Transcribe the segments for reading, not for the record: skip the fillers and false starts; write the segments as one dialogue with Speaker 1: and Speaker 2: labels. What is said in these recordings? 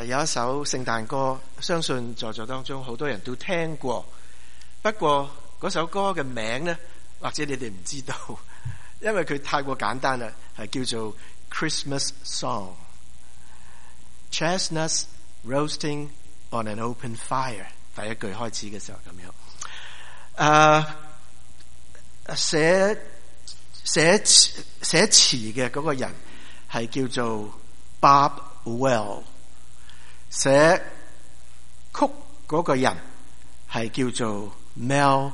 Speaker 1: 有一首聖誕歌，相信在座當中好多人都聽過。不過嗰首歌嘅名呢，或者你哋唔知道，因為佢太過簡單啦，係叫做 Christmas Song。Chestnuts roasting on an open fire， 第一句開始嘅時候咁樣。寫詞嘅嗰個人係叫做 Bob Well， 寫曲嗰個人係叫做 Mel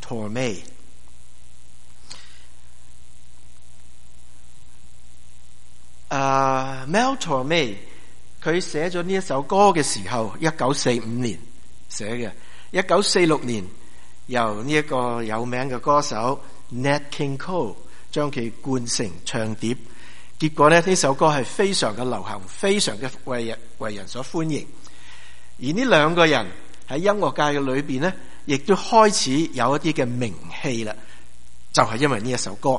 Speaker 1: Torme。Mel Torme 佢寫咗呢一首歌嘅時候，1945年寫嘅，1946年由呢一個有名嘅歌手 Nat King Cole 將佢灌成唱碟，結果呢首歌係非常嘅流行，非常嘅為人所歡迎。而呢兩個人喺音樂界嘅裏邊呢，亦都開始有一啲嘅名氣啦，就係因為呢一首歌。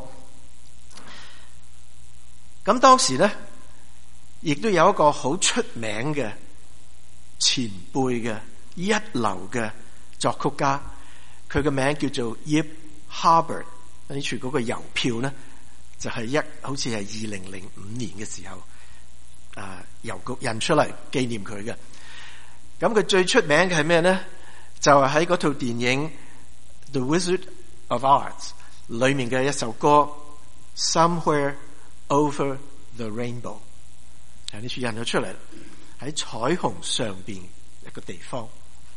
Speaker 1: 咁當時呢，亦都有一個好出名嘅前輩嘅一流嘅作曲家，佢嘅名叫做 Yip Hubbard。呢處嗰個郵票呢，就係好似係2005年嘅時候，郵局印出嚟紀念佢嘅。咁佢最出名嘅係咩呢？就係喺嗰套電影 The Wizard of Oz 裏面嘅一首歌 Somewhere Over the Rainbow。呢處印咗出嚟，喺彩虹上邊一個地方。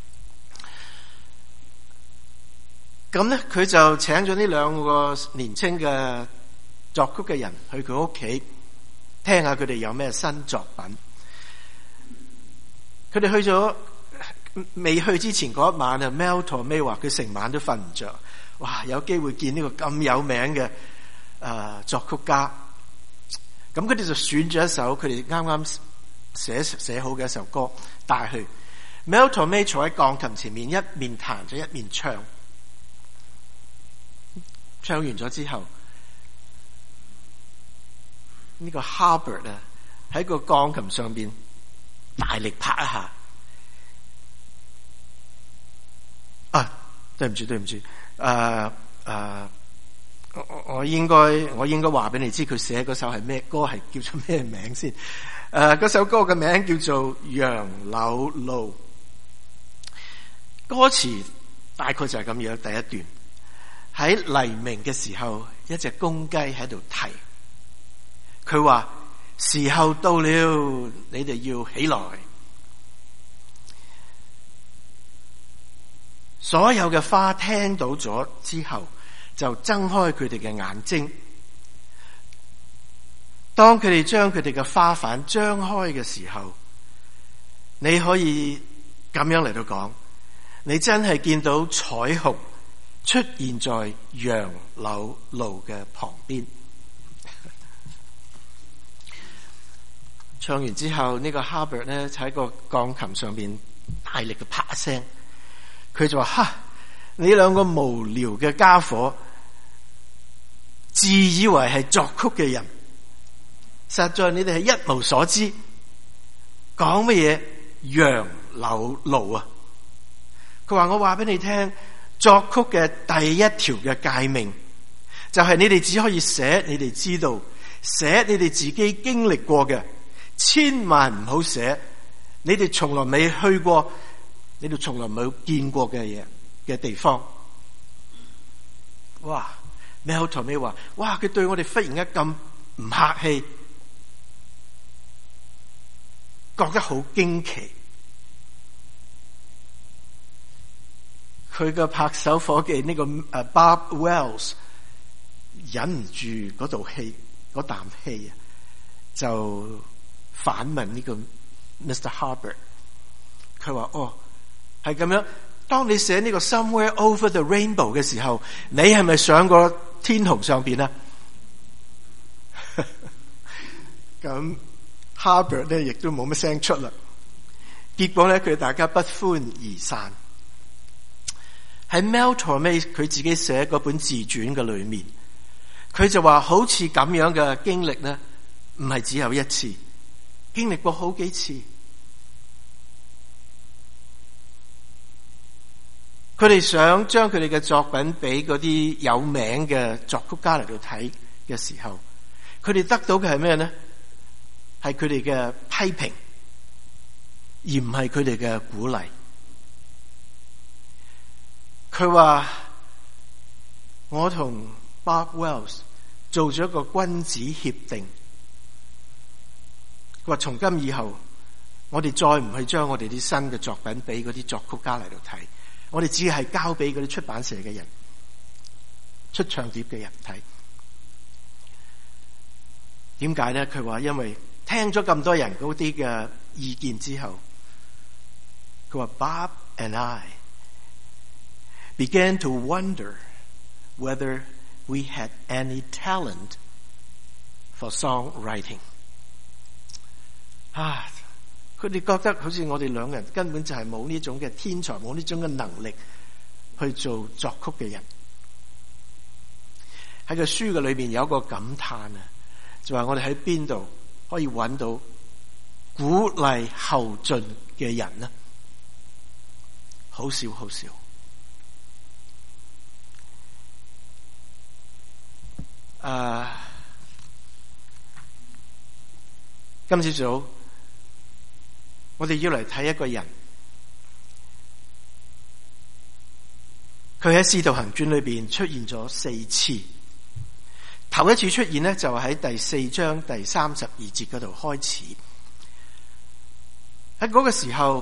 Speaker 1: 咁咧，佢就請咗呢兩個年青嘅作曲嘅人去佢屋企聽下佢哋有咩新作品。佢哋去咗，未去之前嗰一晚啊 ，Mel Torme 話佢成晚都瞓唔着。哇！有機會見呢個咁有名嘅作曲家。咁佢哋就選咗一首佢哋啱啱寫好嘅一首歌帶去。Mel Torme 坐喺鋼琴前面，一面彈咗一面唱。唱完咗之後，呢個 Hubbard 喺個鋼琴上邊大力拍一下。對唔住，我應該話俾你知佢寫嗰首係咩歌，係叫做咩名先？嗰首歌嘅名叫做《楊柳路》，歌詞大概就係咁樣。第一段喺黎明嘅時候，一隻公雞喺度啼，佢話時候到了，你哋要起來。所有嘅花聽到咗之後，就睜開佢哋嘅眼睛。當佢哋將佢哋嘅花瓣張開嘅時候，你可以咁樣嚟到講，你真係見到彩虹出現在楊柳路嘅旁邊。唱完之後，呢個 Hubbard 呢喺個鋼琴上邊大力嘅拍一聲，佢就話：你兩個無聊嘅家伙，自以為係作曲嘅人，實在你哋係一無所知。講乜嘢楊柳路啊？佢話：我話俾你聽。作曲嘅第一條嘅誡命，就係你哋只可以寫你哋知道，寫你哋自己經歷過嘅，千萬唔好寫你哋從來未去過，你哋從來冇見過嘅嘢嘅地方。哇 Mel Torme 話：哇，佢對我哋忽然間咁唔客氣，覺得好驚奇。佢嘅拍手夥計呢個Bob Wells 忍唔住嗰道氣，嗰啖氣啊，就反問呢個 Mr. Hubbard。佢話：哦，係咁樣。當你寫呢個 Somewhere Over the Rainbow 嘅時候，你係咪上過天虹上邊啊？咁 Hubbard 咧亦都冇乜聲出啦。結果咧，佢大家不歡而散。喺 Mel Torme 佢自己寫嗰本自傳嘅裏面，佢就話好似咁樣嘅經歷呢，唔係只有一次，經歷過好幾次。 佢哋想將佢哋嘅作品俾嗰啲有名嘅作曲家嚟到睇嘅時候，佢哋得到嘅係咩呢？係佢哋嘅批評，而唔係佢哋嘅鼓勵。佢話我同 Bob Wells 做咗一個君子協定，佢話從今以後我哋再唔去將我哋啲新嘅作品俾嗰啲作曲家嚟到睇，我哋只係交俾嗰啲出版社嘅人、出唱碟嘅人睇。點解呢？佢話因為聽咗咁多人嗰啲嘅意見之後，佢話 Bob and I began to wonder whether we had any talent for songwriting。佢哋覺得好似我哋兩個人根本就係冇呢種嘅天才，冇呢種嘅能力去做作曲嘅人。喺個書嘅裏邊有一個感嘆啊，就話我哋喺邊度可以揾到鼓勵後進嘅人呢？好少好少。今朝早我哋要嚟睇一個人，佢喺《使徒行傳》裏邊出現咗4次。頭一次出現呢，就喺第4章第32節嗰度開始。喺嗰個時候，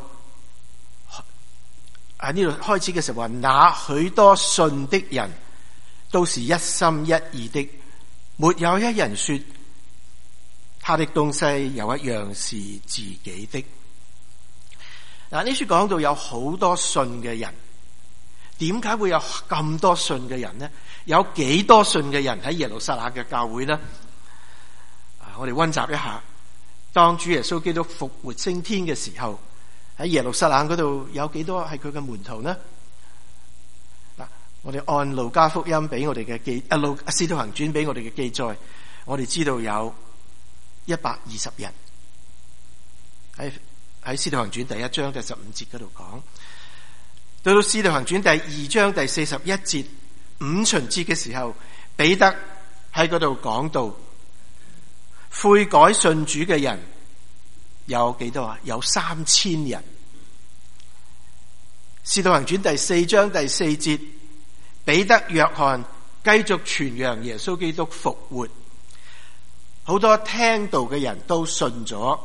Speaker 1: 喺呢度開始嘅時候話，那許多信的人都是一心一意的，沒有一人說他的東西有一樣是自己的。嗱，呢書講到有好多信嘅人，點解會有咁多信嘅人呢？有幾多信嘅人喺耶路撒冷嘅教會呢？我哋溫習一下，當主耶穌基督復活升天嘅時候，喺耶路撒冷嗰度有幾多係佢嘅門徒呢？嗱，我哋按路加福音俾我哋嘅使徒行傳俾我哋嘅記載，我哋知道有120人。喺使徒行傳第1章第15節嗰度講，到到使徒行傳第2章第41節五旬節嘅時候，彼得喺嗰度講到悔改信主嘅人有幾多啊？有3000人。使徒行傳第4章第4節，彼得、約翰繼續傳揚耶穌基督復活，好多聽道嘅人都信咗。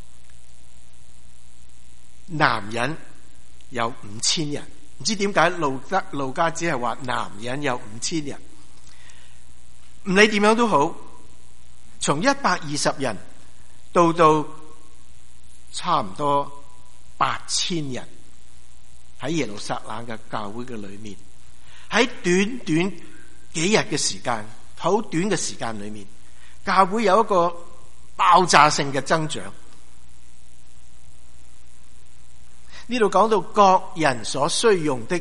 Speaker 1: 男人有5000人，唔知點解路加只係話男人有5000人。唔理點樣都好，從120人到差唔多8000人喺耶路撒冷嘅教會嘅裏面，喺短短幾日嘅時間，好短嘅時間裏面，教會有一個爆炸性嘅增長。呢度講到各人所需用的，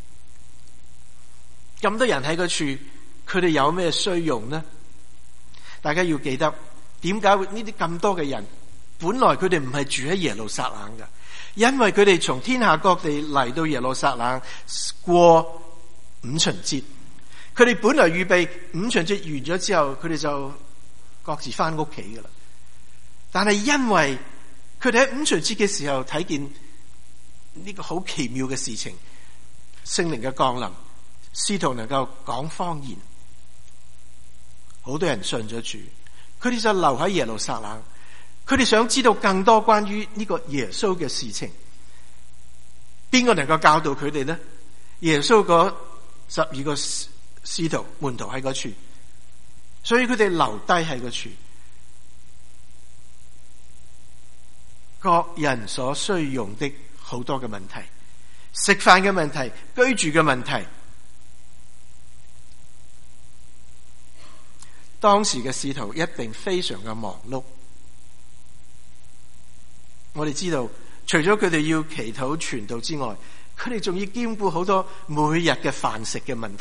Speaker 1: 咁多人喺嗰處，佢哋有咩需用呢？大家要記得，點解會呢啲咁多嘅人？本來佢哋唔係住喺耶路撒冷㗎，因為佢哋從天下各地嚟到耶路撒冷過五旬節。佢哋本來預備五旬節完咗之後，佢哋就各自翻屋企噶啦。但係因為佢哋喺五旬節嘅時候睇見呢個好奇妙嘅事情，聖靈嘅降臨，使徒能夠講方言，好多人信咗主，佢哋就留喺耶路撒冷，佢哋想知道更多關於呢個耶穌嘅事情。邊個能夠教導佢哋呢？耶穌嗰12個使徒門徒喺嗰處，所以佢哋留低喺嗰處。各人所需用的好多嘅問題，食飯嘅問題，居住嘅問題。當時嘅使徒一定非常嘅忙碌。我哋知道，除咗佢哋要祈禱傳道之外，佢哋仲要兼顧好多每日嘅飯食嘅問題。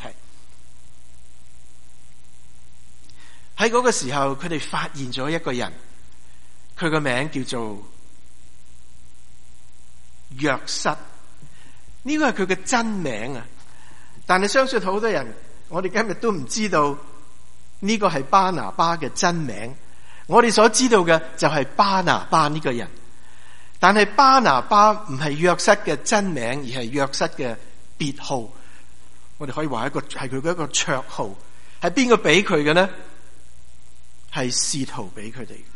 Speaker 1: 喺嗰個時候，佢哋發現咗一個人，佢個名叫做約瑟。 呢個係佢嘅真名啊！但係相信好多人，我哋今日都唔知道呢個係巴拿巴嘅真名。我哋所知道嘅就係巴拿巴呢個人，但係巴拿巴唔係約瑟嘅真名，而係約瑟嘅別號。我哋可以話係佢嘅一個綽號。係邊個俾佢嘅呢？係使徒俾佢哋。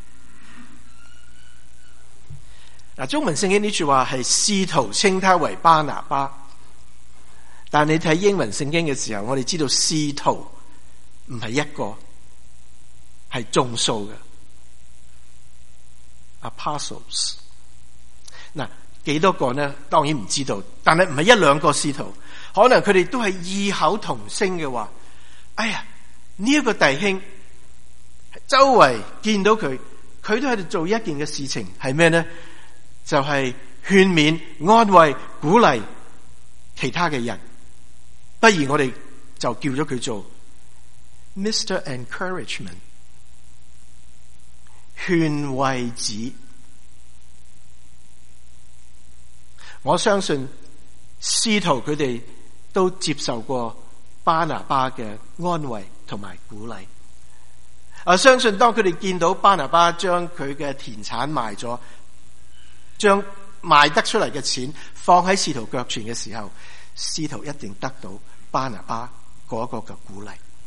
Speaker 1: 嗱，中文聖經呢句話係使徒稱他為巴拿巴，但你睇英文聖經嘅時候，我哋知道使徒唔係一個，係眾數嘅 apostles。嗱，幾多個呢？當然唔知道，但係唔係一兩個使徒，可能佢哋都係異口同聲嘅話：哎呀，呢一個弟兄周圍見到佢都喺度做一件嘅事情，係咩呢？就係勸勉、安慰、鼓勵其他嘅人。不如我哋就叫咗佢做 Mr. Encouragement， 勸慰子。我相信使徒佢哋都接受過巴拿巴嘅安慰同埋鼓勵。相信當佢哋見到巴拿巴將佢嘅田產賣咗，將賣得出嚟嘅錢放喺使徒腳前嘅時候，使徒一定得到巴拿巴嗰個嘅鼓勵。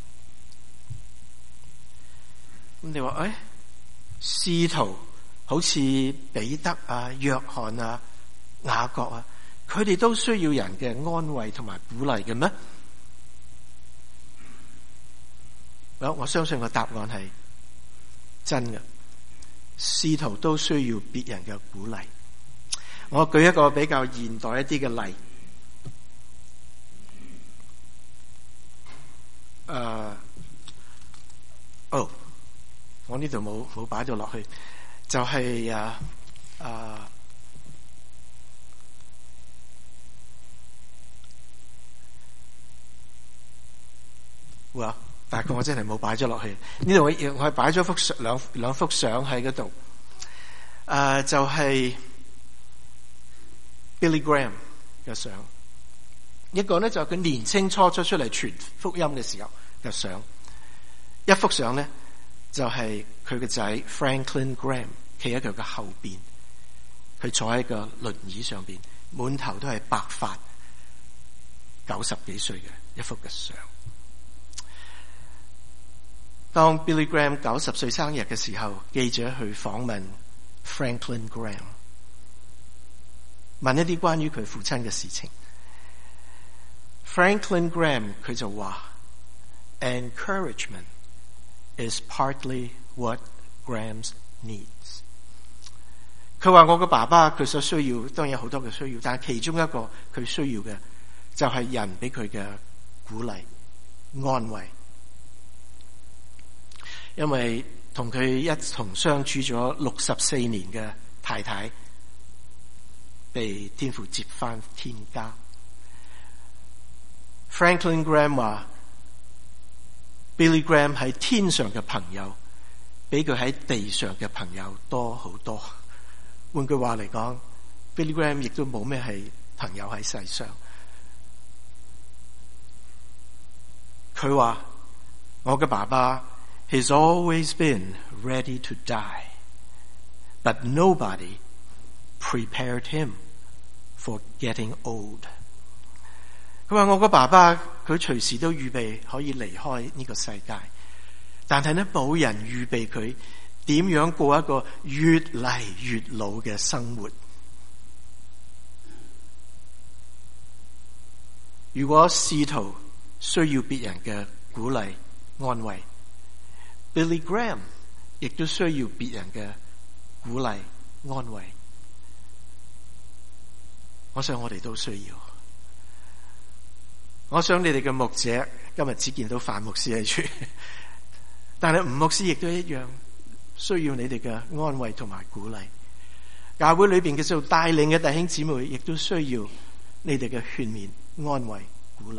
Speaker 1: 咁你話使徒好似彼得啊、約翰啊、雅各啊，佢哋都需要人嘅安慰同埋鼓勵嘅咩？我相信個答案係真嘅，使徒都需要別人嘅鼓勵。我舉一個比較現代一啲嘅例，我呢度冇擺咗落去，就係大概我真係冇擺咗落去。呢度我係擺咗兩幅相喺嗰度，就係 Billy Graham 嘅相，一個咧就係佢年青初出嚟傳福音嘅時候嘅相，一幅相咧就係佢嘅仔 Franklin Graham 企喺佢嘅後邊，佢坐喺個輪椅上邊，滿頭都係白髮，90幾歲嘅一幅嘅相。當 Billy Graham 90歲生日嘅時候，記者去訪問 Franklin Graham， 問一啲關於佢父親嘅事情。Franklin Graham 佢就話 ：Encouragement is partly what Graham needs。佢話我個爸爸佢所需要，當然有好多嘅需要，但係其中一個佢需要嘅就係人俾佢嘅鼓勵、安慰。因為同佢一同相處咗64年嘅太太被天父接返天家。Franklin Graham 話 Billy Graham 喺天上嘅朋友比佢喺地上嘅朋友多好多。換句話嚟講， Billy Graham 亦都冇咩係朋友喺世上。佢話我嘅爸爸He's always been ready to die, but nobody prepared him for getting old. 佢話我個爸爸佢隨時都預備可以離開呢個世界，但係呢冇人預備佢點樣過一個越嚟越老嘅生活。如果使徒需要別人嘅鼓勵安慰，Billy Graham 亦都需要別人嘅鼓勵安慰。我想我哋都需要。我想你哋嘅牧者今日只見到范牧師喺處，但係吳牧師亦都一樣需要你哋嘅安慰同埋鼓勵。教會裏邊嘅做帶領嘅弟兄姊妹亦都需要你哋嘅勸勉、安慰、鼓勵。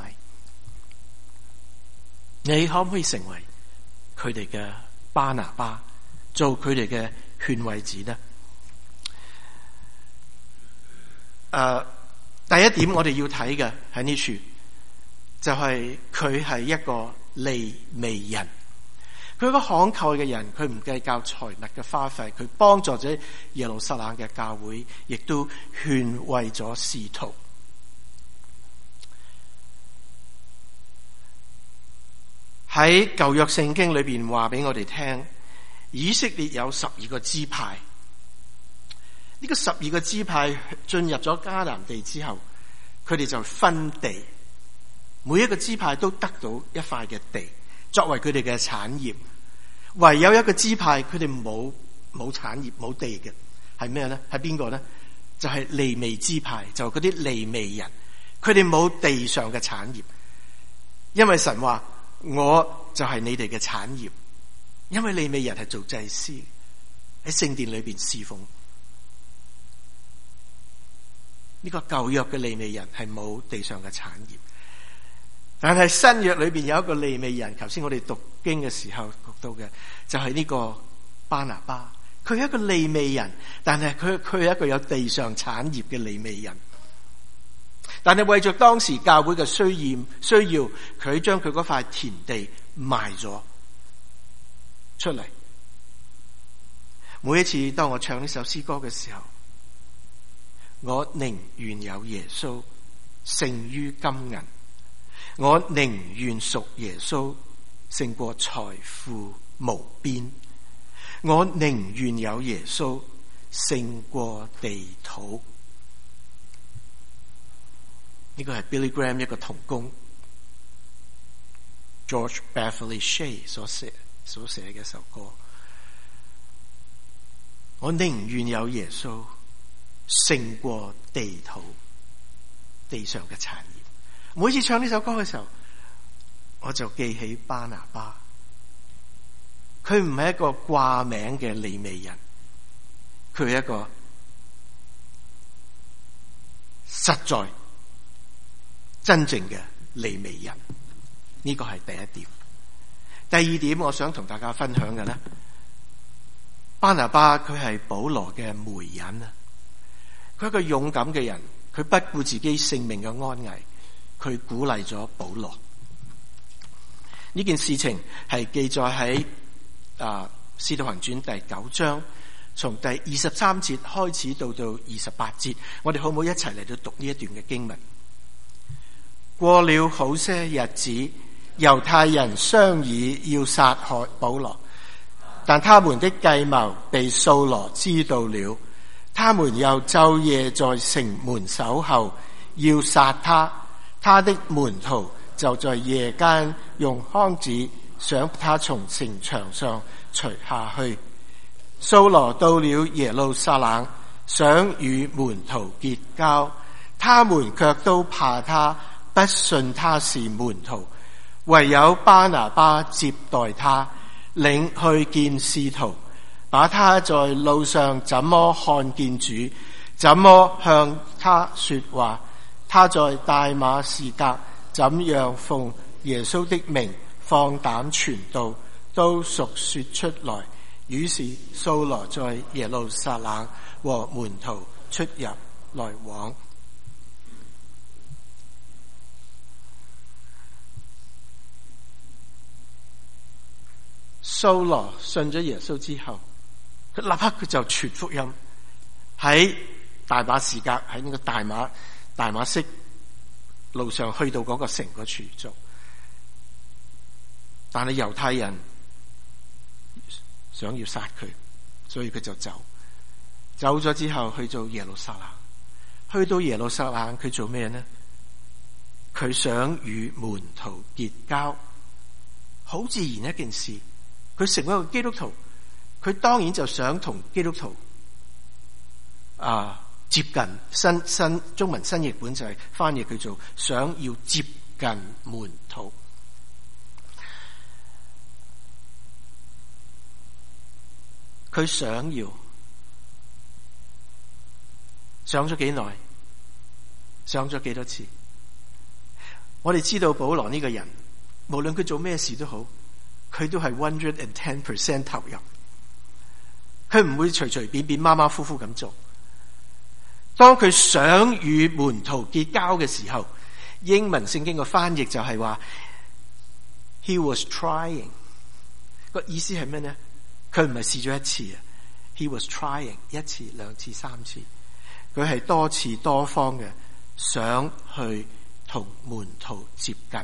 Speaker 1: 你可唔可以成為佢哋嘅巴拿巴，做佢哋嘅勸慰子呢？ 第一點我哋要睇嘅喺呢處，就係佢係一個利未人，佢係個慷慨嘅人，佢唔計較財物嘅花費，佢幫助咗耶路撒冷嘅教會，亦都勸慰咗使徒。喺舊約聖經裏邊話俾我哋聽，以色列有12個支派。呢個12個支派進入咗迦南地之後，佢哋就分地，每一個支派都得到一塊嘅地作為佢哋嘅產業。唯有一個支派佢哋冇產業冇地嘅，係咩咧？係邊個咧？就係利未支派，就係嗰啲利未人，佢哋冇地上嘅產業，因為神話我就係你哋嘅產業，因為利未人係做祭司喺聖殿裏邊侍奉。呢個舊約嘅利未人係冇地上嘅產業，但係新約裏邊有一個利未人，頭先我哋讀經嘅時候讀到嘅就係呢個巴拿巴，佢係一個利未人，但係佢係一個有地上產業嘅利未人，但係為咗當時教會嘅需要，佢將佢嗰塊田地賣咗出嚟。每一次當我唱呢首詩歌嘅時候，我寧願有耶穌勝於金銀，我寧願屬耶穌勝過財富無邊，我寧願有耶穌勝過地土。呢個係 Billy Graham 一個同工 George Beverly Shea 所寫嘅一首歌。我寧願有耶穌勝過地土，地上嘅產業。每次唱呢首歌嘅時候，我就記起巴拿巴。佢唔係一個掛名嘅利未人，佢係一個實在真正嘅利未人。呢個係第一點。第二點我想同大家分享嘅咧，巴拿巴佢係保羅嘅媒人啊。佢係一個勇敢嘅人，佢不顧自己性命嘅安危，佢鼓勵咗保羅。呢件事情係記載喺《使徒行傳》第9章，從第23節開始到28節。我哋好唔好一齊嚟到讀呢一段嘅經文？過了好些日子，猶太人商議要殺害保羅，但他們的計謀被掃羅知道了。他們又晝夜在城門守候，要殺他。他的門徒就在夜間用筐子想他從城牆上除下去。掃羅到了耶路撒冷，想與門徒結交，他們卻都怕他，不信他是門徒。唯有巴拿巴接待他，領去見使徒，把他在路上怎麼看見主，怎麼向他說話，他在大馬士革怎樣奉耶穌的名放膽傳道，都述說出來。於是掃羅在耶路撒冷和門徒出入來往。掃羅信咗耶穌之後，佢立刻佢就傳福音，喺大馬士革，喺呢個大馬色路上去到嗰個城嗰處做。但係猶太人想要殺佢，所以佢就走咗之後去到耶路撒冷。去到耶路撒冷佢做咩呢？佢想與門徒結交，好自然一件事。佢成為一個基督徒，佢當然就想同基督徒接近。新中文新譯本就係翻譯佢做想要接近門徒。佢想咗幾耐？想咗幾多次？我哋知道保羅呢個人，無論佢做咩事都好，佢都係 110% 投入，佢唔會隨隨便便馬馬虎虎咁做。 當佢想與門徒結交嘅時候，英文聖經嘅翻譯就係話 He was trying， 個意思係咩呢？佢唔係試咗一次啊 ，He was trying 一次、兩次、三次，佢係多次多方嘅想去同門徒接近，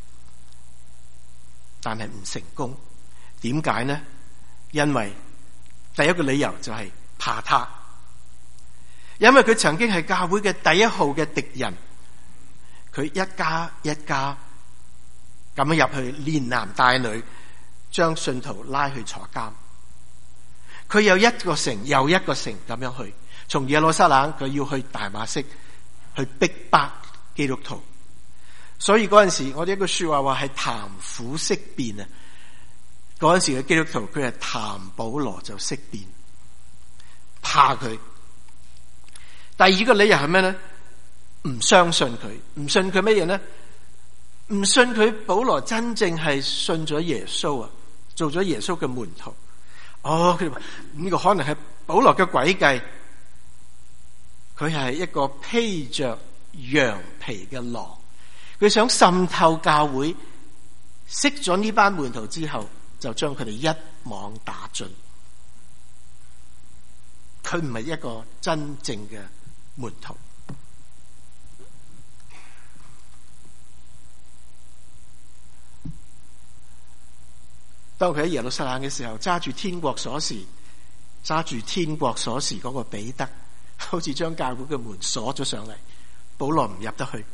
Speaker 1: 但係唔成功。點解呢？因為第一個理由就係怕他，因為佢曾經係教會嘅第一號嘅敵人，佢一家一家咁樣入去，連男帶女，將信徒拉去坐監。佢有一個城又一個城咁樣去，從耶路撒冷佢要去大馬色去逼迫基督徒。所以嗰陣時我哋一句說話係談虎色變啊！嗰陣時嘅基督徒佢係談保羅就色變，怕佢。第二個理由係咩呢？唔相信佢，唔信佢乜嘢呢？唔信佢保羅真正係信咗耶穌啊，做咗耶穌嘅門徒。佢哋話呢個可能係保羅嘅詭計，佢係一個披着羊皮嘅狼，佢想滲透教會，識咗呢班門徒之後，就將佢哋一網打盡。佢唔係一個真正嘅門徒。當佢喺耶路撒冷嘅時候，揸住天國鎖匙嗰個彼得，好似將教會嘅門鎖咗上嚟，保羅唔入得去。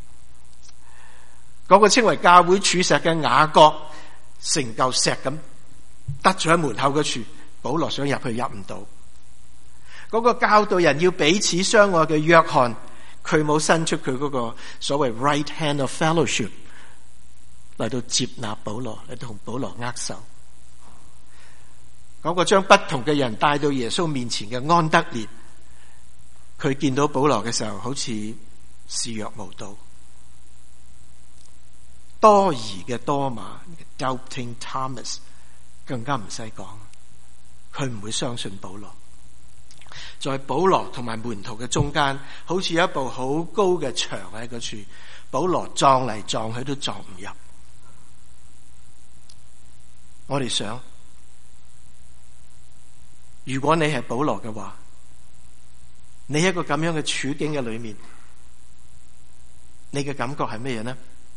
Speaker 1: 嗰個稱為教會柱石嘅雅各，成嚿石咁得咗喺門口嗰處，保羅想入去入唔到。嗰個教導人要彼此相愛嘅約翰，佢冇伸出佢嗰個所謂 right hand of fellowship 嚟到接納保羅，嚟到同保羅握手。嗰個將不同嘅人帶到耶穌面前嘅安德烈，佢見到保羅嘅時候好似視若無睹。多疑嘅多馬 Doubting Thomas 更加唔使講，佢唔會相信保羅。在保羅同埋門徒嘅中間，好似有一部好高嘅牆喺嗰處，保羅撞嚟撞去都撞唔入。我哋想，如果你係保羅嘅話，你喺一個咁樣嘅處境嘅裏面，你嘅感覺係咩嘢呢？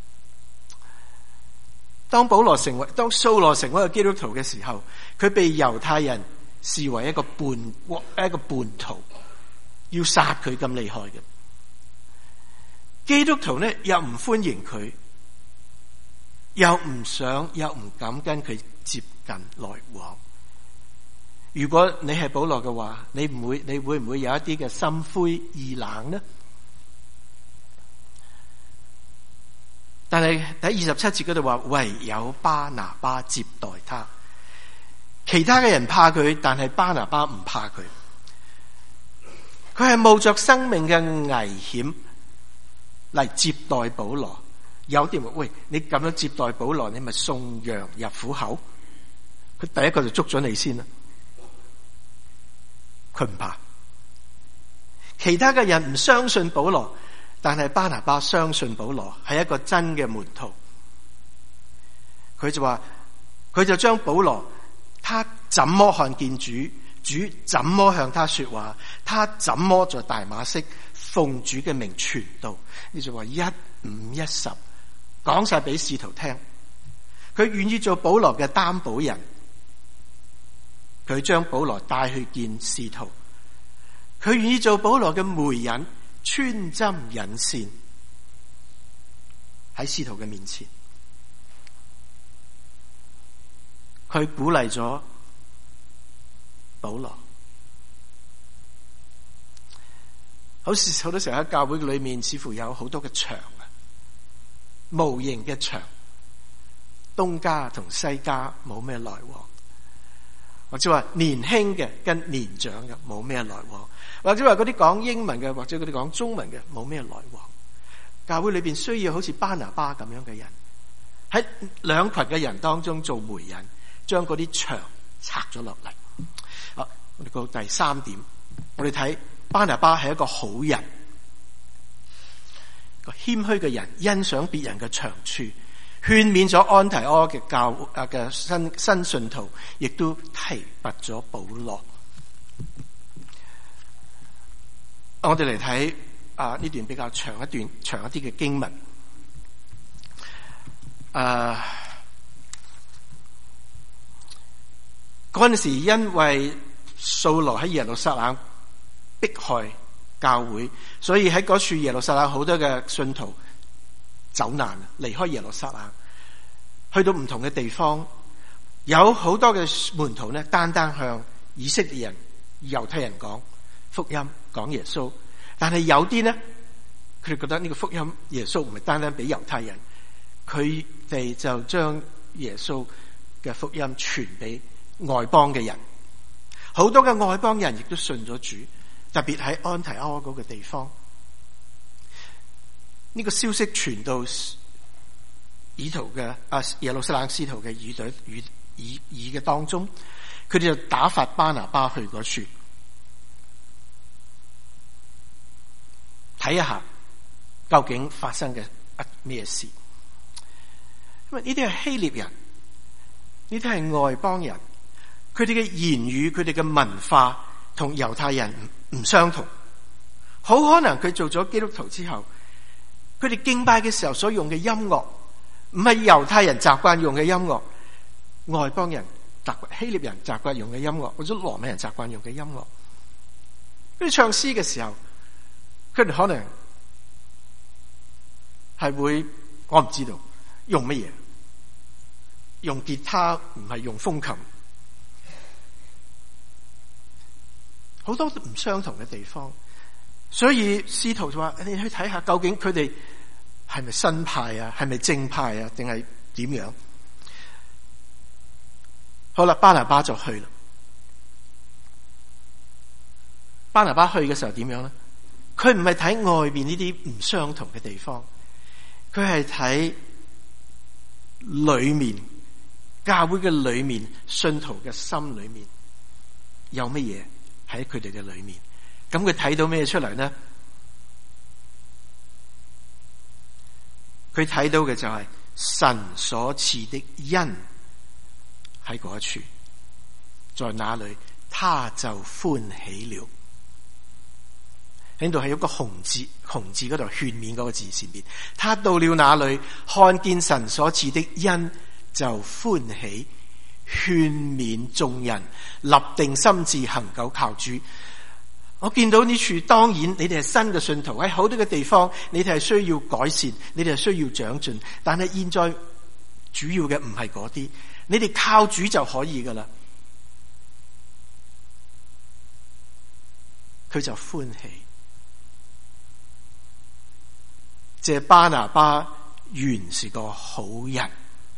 Speaker 1: 當掃羅成為一個基督徒嘅時候，佢被猶太人視為一個叛徒，要殺佢咁厲害嘅。基督徒呢又唔歡迎佢，又唔想又唔敢跟佢接近來往。如果你係保羅嘅話，你會唔會有一啲嘅心灰意冷呢？但係喺27節嗰度話，唯有巴拿巴接待他。其他嘅人怕佢，但係巴拿巴唔怕佢。佢係冒着生命嘅危險嚟接待保羅。有啲人話，喂，你咁樣接待保羅，你咪送羊入虎口。佢第一個就捉咗你先啦。佢唔怕。其他嘅人唔相信保羅，但係巴拿巴相信保羅係一個真嘅門徒。佢就將保羅，他怎麼看見主，主怎麼向他說話，他怎麼在大馬色奉主嘅名傳道，呢就話1、5、1、10講晒俾使徒聽。佢願意做保羅嘅擔保人，佢將保羅帶去見使徒，佢願意做保羅嘅媒人，穿針引線喺使徒嘅面前。佢鼓勵咗保羅。好多時候喺教會裏面，似乎有好多嘅牆啊，無形嘅牆，東家同西家冇咩來往，或者話年輕嘅跟年長嘅冇咩來往，或者話嗰啲講英文嘅或者嗰啲講中文嘅冇咩來往。教會裏邊需要好似巴拿巴咁樣嘅人，喺兩群嘅人當中做媒人，將嗰啲牆拆咗落嚟。好，我哋到第3點，我哋睇巴拿巴係一個好人，個謙虛嘅人，欣賞別人嘅長處，勸勉咗安提阿嘅新信徒，亦都提拔咗保羅。我哋嚟睇呢段比較長一啲嘅經文。嗰陣時，因為掃羅喺耶路撒冷迫害教會，所以喺嗰處耶路撒冷好多嘅信徒走難，離開耶路撒冷，去到唔同嘅地方。有好多嘅門徒呢，單單向以色列人、猶太人講福音，講耶穌。但係有啲呢，佢哋覺得呢個福音耶穌唔係單單俾猶太人，佢哋就將耶穌嘅福音傳俾外邦嘅人。好多嘅外邦人亦都信咗主，特別喺安提阿嗰個地方。呢個消息傳到以圖嘅耶路撒冷使徒嘅耳嘅當中，佢哋就打發巴拿巴去嗰處睇一下究竟發生嘅咩事。因為呢啲係希臘人，呢啲係外邦人，佢哋嘅言語、佢哋嘅文化同猶太人唔相同。好可能佢做咗基督徒之後，佢哋敬拜嘅時候所用嘅音樂唔係猶太人習慣用嘅音樂，外邦人希臘人習慣用嘅音樂，或者羅馬人習慣用嘅音樂。佢哋唱詩嘅時候，佢哋可能係會，我唔知道用乜嘢，用吉他唔係用風琴，好多唔相同嘅地方。所以使徒就話：你去睇下究竟佢哋係咪新派啊，係咪正派啊，定係點樣？好啦，巴拿巴就去啦。巴拿巴去嘅時候點樣咧？佢唔係睇外邊呢啲唔相同嘅地方，佢係睇裏面教會嘅裏面，信徒嘅心裏面有乜嘢喺佢哋嘅裏面。咁佢睇到咩出嚟呢？佢睇到嘅就係神所賜的恩喺嗰一處，在那裏他就歡喜了。喺度係一個紅字嗰度勸勉嗰個字前面，他到了那裏看見神所賜的恩就歡喜，勸勉眾人立定心志恒久靠主。我見到呢處，當然你哋係新嘅信徒，喺好多嘅地方你哋係需要改善，你哋係需要長進，但係現在主要嘅唔係嗰啲，你哋靠主就可以噶啦。佢就歡喜，這巴拿巴原是個好人。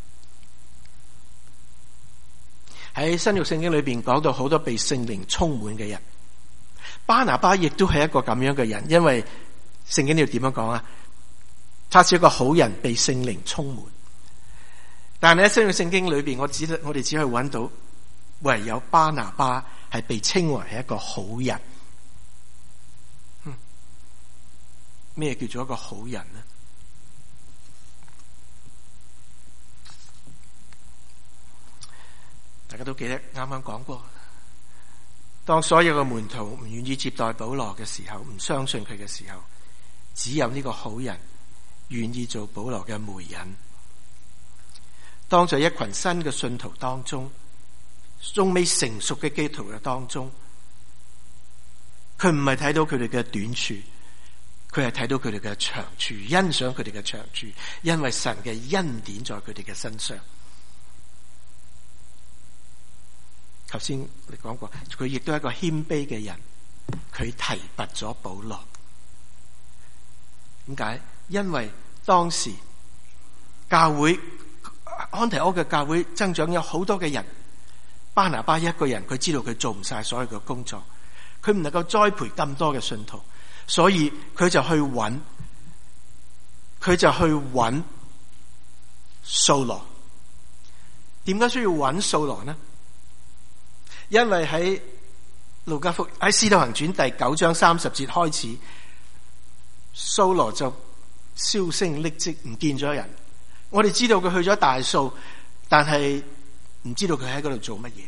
Speaker 1: 喺新約聖經裏邊講到好多被聖靈充滿嘅人，巴拿巴亦都係一個咁樣嘅人，因為聖經呢度點樣講啊？他是一個好人，被聖靈充滿。但係喺新約聖經裏邊，我哋只可以揾到唯有巴拿巴係被稱為係一個好人。咩叫做一個好人呢？大家都記得啱啱講過，當所有嘅門徒唔願意接待保羅嘅時候，唔相信佢嘅時候，只有呢個好人願意做保羅嘅媒人。當在一群新嘅信徒當中，仲未成熟嘅基督徒嘅當中，佢唔係睇到佢哋嘅短處，佢係睇到佢哋嘅長處，欣賞佢哋嘅長處，因為神嘅恩典在佢哋嘅身上。頭先你講過，佢亦都係一個謙卑嘅人，佢提拔咗保羅。點解？因為當時教會安提阿嘅教會增長有好多嘅人，巴拿巴一個人佢知道佢做唔晒所有嘅工作，佢唔能夠栽培咁多嘅信徒，所以佢就去揾掃羅。點解需要揾掃羅呢？因為喺路加福音喺使徒行傳第9章30節開始，掃羅就銷聲匿跡，唔見咗人。我哋知道佢去咗大數，但係唔知道佢喺嗰度做乜嘢。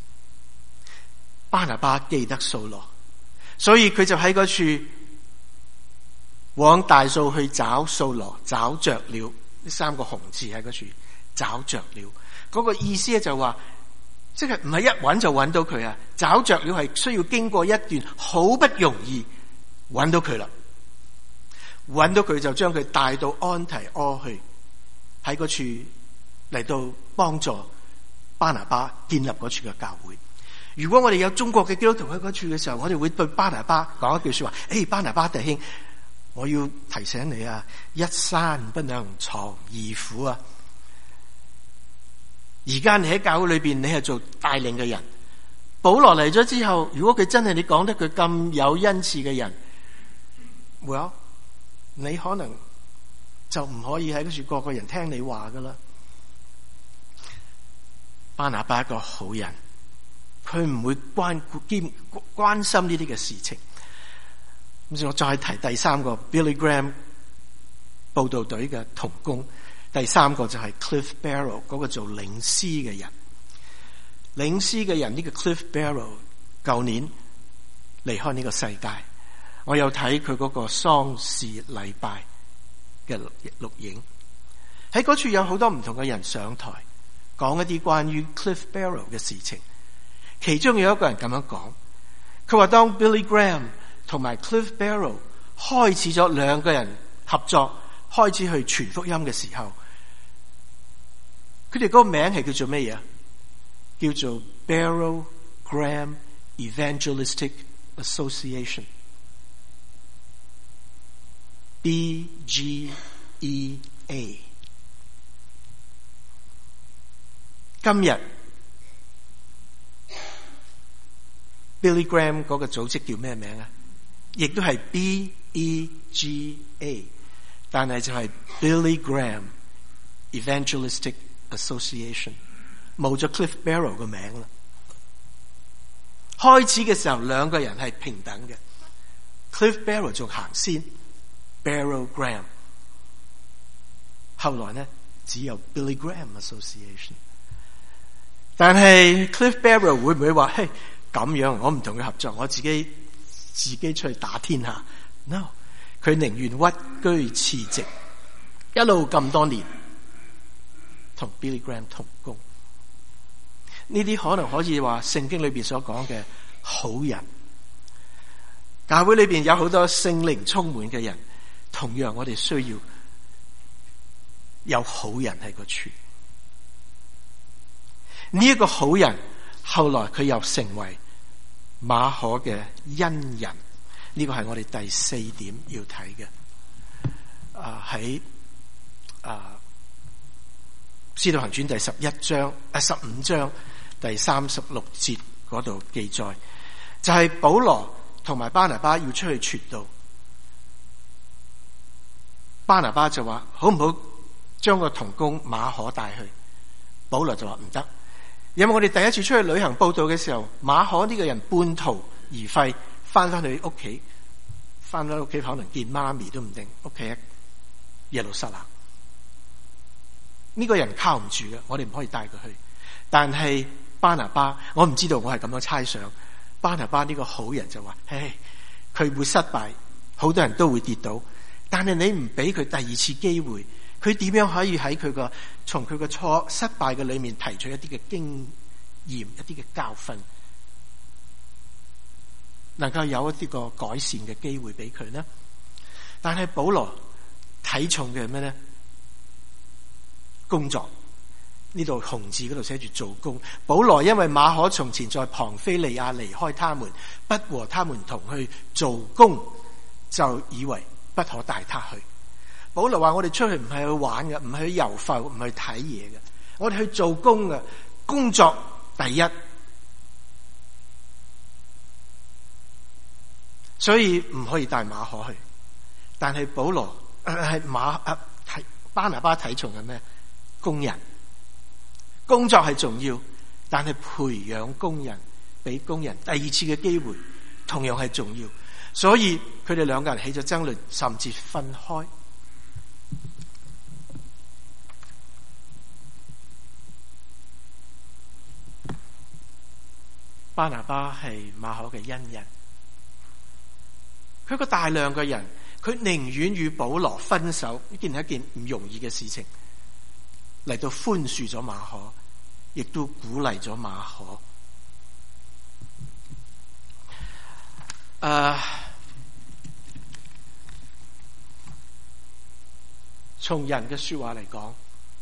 Speaker 1: 巴拿巴記得掃羅，所以佢就喺嗰處往大數去找掃羅，找着了。呢3個紅字喺嗰處找着了，嗰個意思咧就話，即係唔係一揾就揾到佢啊！找着了係需要經過一段好不容易揾到佢啦，揾到佢就將佢帶到安提阿去，喺嗰處嚟到幫助巴拿巴建立嗰處嘅教會。如果我哋有中國嘅基督徒喺嗰處嘅時候，我哋會對巴拿巴講一句說話：巴拿巴弟兄，我要提醒你啊，一山不能藏二虎啊！而家你喺教會裏邊，你係做帶領嘅人。保羅嚟咗之後，如果佢真係你講得佢咁有恩賜嘅人，well，你可能就唔可以喺嗰處個個人聽你話噶啦。巴拿巴一個好人，佢唔會關心呢啲嘅事情。咁我再提第3個 Billy Graham 佈道隊嘅同工。第3個就係 Cliff Barrow 嗰個做領詩嘅人。領詩嘅人呢個 Cliff Barrow 舊年離開呢個世界，我有睇佢嗰個喪事禮拜嘅錄影。喺嗰處有好多唔同嘅人上台講一啲關於 Cliff Barrow 嘅事情。其中有一個人咁樣講，佢話當 Billy Graham 同埋 Cliff Barrow 開始咗2個人合作，開始去傳福音嘅時候，佢哋嗰個名係叫做咩嘢？叫做 Barrow Graham Evangelistic Association， BGEA。今日 Billy Graham 嗰個組織叫咩名啊？亦都係 BEGA， 但係就係 Billy Graham Evangelistic Association， 冇咗 Cliff Barrow 個名啦。開始嘅時候2個人係平等嘅， Cliff Barrow 仲行先 ，Barrow Graham， 後來呢只有 Billy Graham Association。但係 Cliff Barrow 會唔會話嘿咁樣？我唔同佢合作，我自己出去打天下 ？No， 佢寧願屈居辭職，一路咁多年同 Billy Graham 同工。呢啲可能可以話聖經裏邊所講嘅好人。教會裏邊有好多聖靈充滿嘅人，同樣我哋需要有好人喺個處。呢一個好人後來佢又成為馬可嘅恩人，呢個係我哋第4點要睇嘅。喺使徒行傳第15章第36節嗰度記載，就係保羅同埋巴拿巴要出去傳道。巴拿巴就話好唔好將個同工馬可帶去？保羅就話唔得。因為我哋第一次出去旅行報道嘅時候，馬可呢個人半途而廢，翻去屋企，翻屋企可能見媽咪都唔定，屋企喺耶路撒冷。呢個人靠唔住嘅，我哋唔可以帶佢去。但係巴拿巴，我唔知道，我係咁樣猜想。巴拿巴呢個好人就話：唉，佢會失敗，好多人都會跌倒，但係你唔俾佢第2次機會。佢點樣可以喺從佢個失敗嘅裏面提取一啲嘅經驗、一啲嘅教訓，能夠有一啲個改善嘅機會俾佢呢？但係保羅睇重嘅係咩呢？工作。呢度紅字嗰度寫住做工。保羅因為馬可從前在龐菲利亞離開他們，不和他們同去做工，就以為不可帶他去。保羅話：我哋出去唔係去玩嘅，唔係去遊埠，唔係去睇嘢嘅，我哋去做工嘅。工作第一，所以唔可以帶馬可去。但係保羅巴拿巴睇重嘅咩？工人。工作係重要，但係培養工人俾工人第二次嘅機會，同樣係重要。所以佢哋兩個人起咗爭論，甚至分開。巴拿巴係馬可嘅恩人，佢個大量嘅人，佢寧願與保羅分手，呢件係一件唔容易嘅事情，嚟到寬恕咗馬可，亦都鼓勵咗馬可。從人嘅說話嚟講，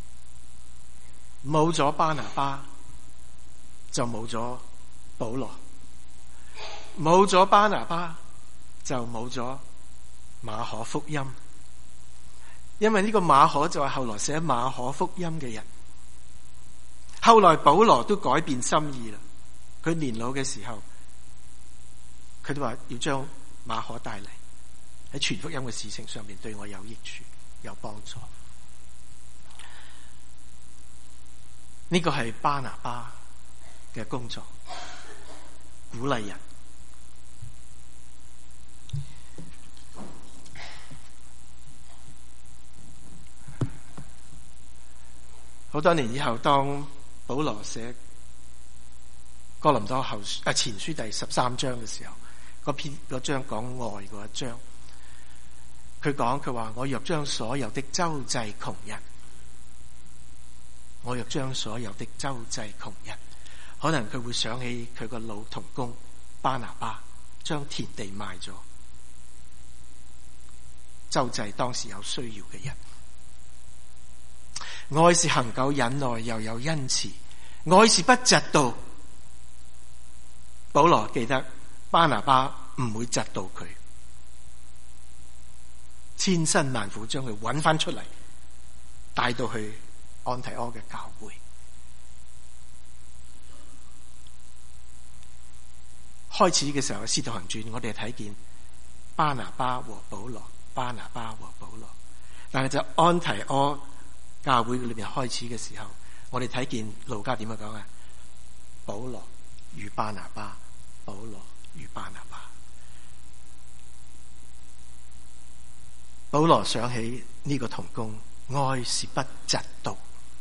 Speaker 1: 冇咗巴拿巴就冇咗保羅，冇咗巴拿巴就冇咗馬可福音。因為呢個馬可就係後來寫馬可福音嘅人。後來保羅都改變心意啦，佢年老嘅時候，佢都話要將馬可帶嚟，喺傳福音嘅事情上面對我有益處有幫助。呢個係巴拿巴嘅工作，鼓勵人。好多年以後，當保羅寫哥林多前書第13章嘅時候，嗰章講愛嗰一章，佢話我若將所有的周濟窮人，我若將所有的周濟窮人，可能佢會想起佢個老同工巴拿巴將田地賣咗，周濟當時有需要嘅人。愛是恒久忍耐，又有恩慈；愛是不嫉妒。保羅記得巴拿巴唔會嫉妒佢，千辛萬苦將佢揾翻出嚟，帶到去安提阿嘅教會。開始嘅時候，《使徒行傳》我哋睇見巴拿巴和保羅，巴拿巴和保羅，但係就安提阿教會裏面開始嘅時候，我哋睇見路加點樣講啊？保羅與巴拿巴，保羅與巴拿巴。保羅想起呢個同工，愛是不嫉妒，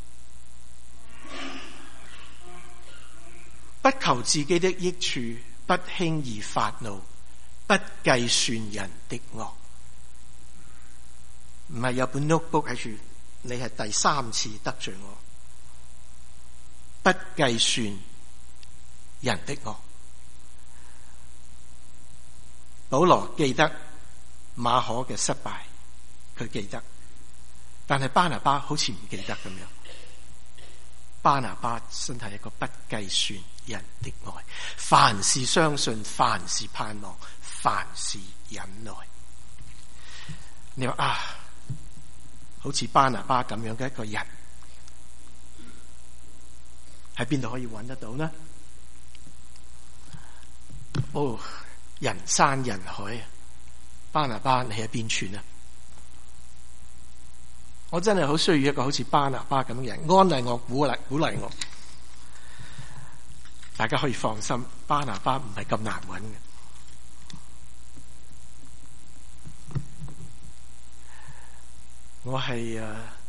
Speaker 1: 不求自己的益處，不輕易發怒，不計算人的惡。唔係有本 notebook 喺處，你係第3次得罪我，不計算人的惡。保羅記得馬可嘅失敗，佢記得，但係巴拿巴好似唔記得咁樣。巴拿巴真係一個不計算人的愛，凡事相信，凡事盼望，凡事忍耐。你話啊，好似巴拿巴咁樣嘅一個人，喺邊度可以揾得到呢？哦，人山人海啊！巴拿巴你喺邊處啊？我真係好需要一個好似巴拿巴咁嘅人，安慰我，鼓勵我。大家可以放心，巴拿巴唔係咁難揾嘅。我係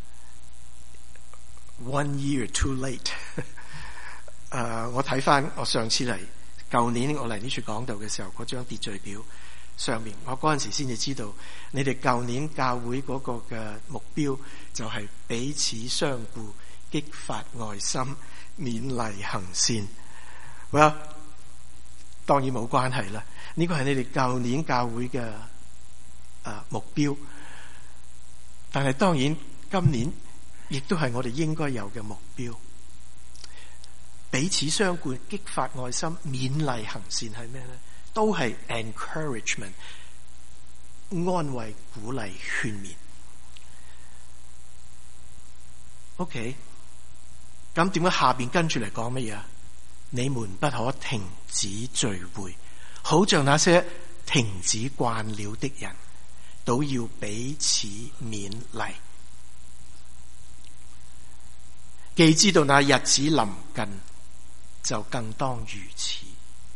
Speaker 1: 1 year too late 我睇翻我上次嚟，舊年我嚟呢處講道嘅時候，嗰張秩序表上面，我嗰陣時先至知道，你哋舊年教會嗰個嘅目標就係彼此相顧，激發愛心，勉勵行善。Well， 當然冇關係啦，呢個係你哋舊年教會嘅目標。但係當然今年亦都係我哋應該有嘅目標，彼此相顧，激發愛心，勉勵行善係咩咧？都係 encouragement， 安慰、鼓勵、勸勉。OK， 咁點解下邊跟住嚟講乜嘢？你們不可停止聚會，好像那些停止慣了的人，都要彼此勉勵。既知道那日子臨近，就更當如此。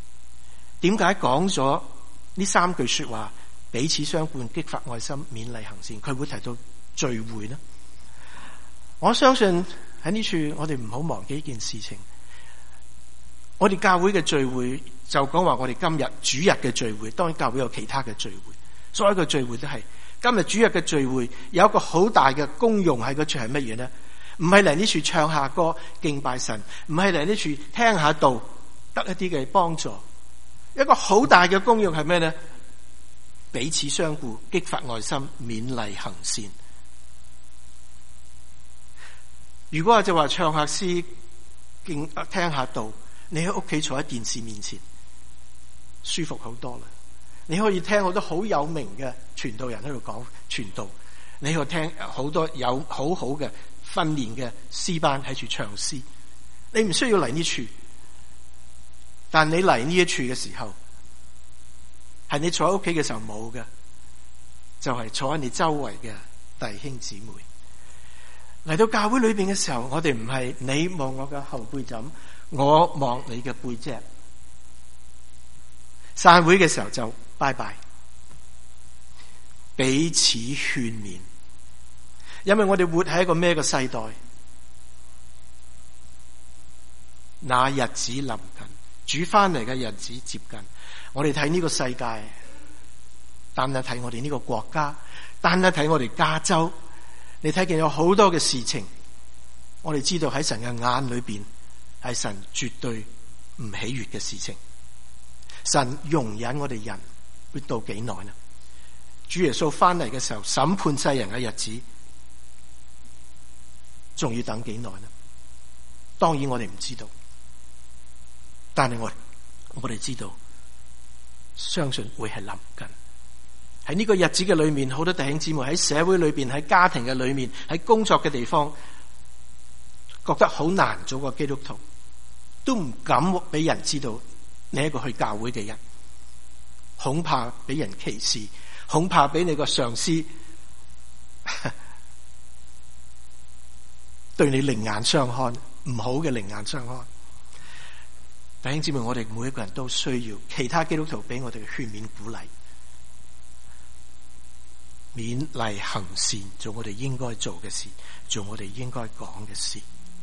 Speaker 1: 點解講咗呢3句說話，彼此相伴，激發愛心，勉勵行善，佢會提到聚會呢？我相信喺呢處我哋唔好忘記一件事情，我哋教會嘅聚會就講話我哋今日主日嘅聚會，當然教會有其他嘅聚會，所有嘅聚會都係今日主日嘅聚會，有一個好大嘅功用喺嗰處係乜嘢呢？唔係嚟呢處唱下歌敬拜神，唔係嚟呢處聽下道得一啲嘅幫助，一個好大嘅功用係咩呢？彼此相顧，激發愛心，勉勵行善。如果我就話唱下詩聽下道，你喺屋企坐喺電視面前舒服好多啦。你可以聽好多好有名嘅傳道人喺度講傳道，你可以聽好多有好好嘅訓練嘅詩班喺處唱詩，你唔需要嚟呢處，但你嚟呢一處嘅時候，係你坐喺屋企嘅時候冇嘅，就係坐喺你周圍嘅弟兄姊妹。嚟到教會裏邊嘅時候，我哋唔係你望我嘅後背枕，我望你嘅背脊。散會嘅時候就拜拜，彼此勸勉。因為我哋活喺一個咩嘅世代？那日子臨近，主翻嚟嘅日子接近。我哋睇呢個世界，單係睇我哋呢個國家，單係睇我哋加州，你睇見有好多嘅事情，我哋知道喺神嘅眼裏邊係神絕對唔喜悅嘅事情。神容忍我哋人會到幾耐呢？主耶穌翻嚟嘅時候，審判世人嘅日子仲要等幾耐呢？當然我哋唔知道，但係我哋知道，相信會係臨近。喺呢個日子嘅裏面，好多弟兄姊妹喺社會裏邊，喺家庭嘅裏面，喺工作嘅地方，覺得好難做個基督徒，都唔敢俾人知道你係一個去教會嘅人，恐怕俾人歧視，恐怕俾你個上司對你另眼相看，唔好嘅另眼相看。弟兄姊妹，我哋每一個人都需要其他基督徒俾我哋嘅勸勉鼓勵，勉勵行善，做我哋應該做嘅事，做我哋應該講嘅事。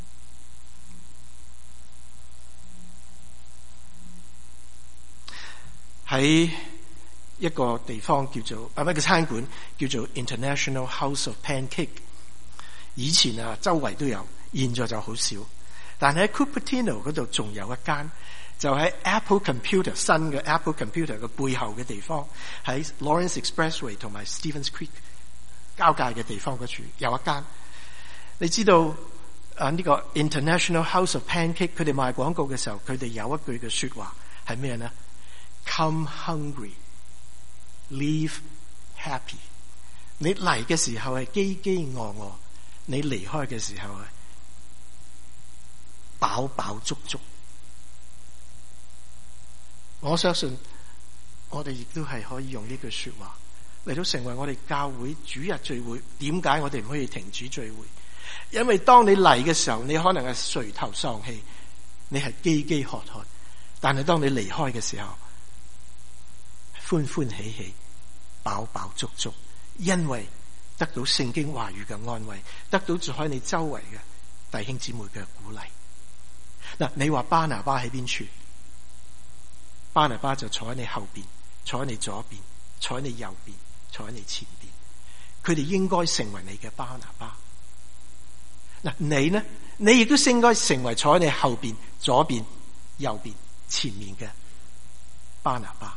Speaker 1: 喺一個地方叫做一個餐館叫做 International House of Pancake， 以前周圍都有，現在就好少。但係喺 Cupertino 嗰度仲有一間，就喺 Apple Computer 新嘅 Apple Computer 嘅背後嘅地方，喺 Lawrence Expressway 同埋 Stevens Creek 交界嘅地方嗰處有一間。你知道呢個 International House of Pancake 佢哋賣廣告嘅時候，佢哋有一句嘅說話係咩呢？ Come hungry, leave happy。 你嚟嘅時候係飢飢餓餓，你離開嘅時候係飽飽足足。我相信我哋亦都係可以用呢句說話嚟到成為我哋教會主日聚會。點解我哋唔可以停止聚會？因為當你嚟嘅時候，你可能係垂頭喪氣，你係飢飢渴渴，但係當你離開嘅時候，歡歡喜喜，飽飽足足，因為得到聖經話語嘅安慰，得到住喺你周圍嘅弟兄姊妹嘅鼓勵。嗱，你話巴拿巴喺邊處？巴拿巴就坐喺你後邊，坐喺你左邊，坐喺你右邊，坐喺你前邊。佢哋應該成為你嘅巴拿巴。嗱，你呢？你亦都應該成為坐喺你後邊、左邊、右邊、前面嘅巴拿巴。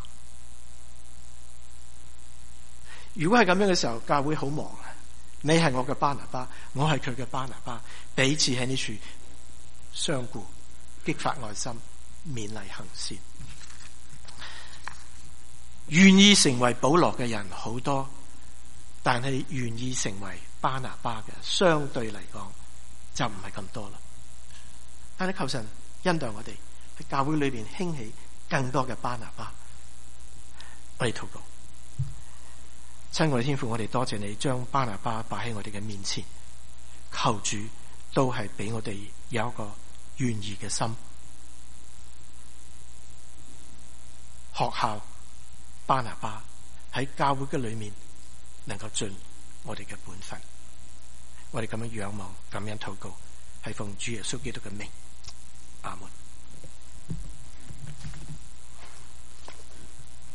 Speaker 1: 如果係咁樣嘅時候，教會好忙啊！你係我嘅巴拿巴，我係佢嘅巴拿巴，彼此喺呢處相顧，激發愛心，勉勵行善。願意成為保羅嘅人好多，但係願意成為巴拿巴嘅相對嚟講就唔係咁多啦。但係求神恩待我哋喺教會裏邊興起更多嘅巴拿巴。我哋禱告。親愛的天父，我哋多謝你將巴拿巴擺喺我哋嘅面前，求主都係俾我哋有一個願意嘅心， 學校巴拿巴喺教會嘅裏面能夠盡我哋嘅本分。我哋咁樣仰望，咁樣禱告，係奉主耶穌基督嘅名，阿門。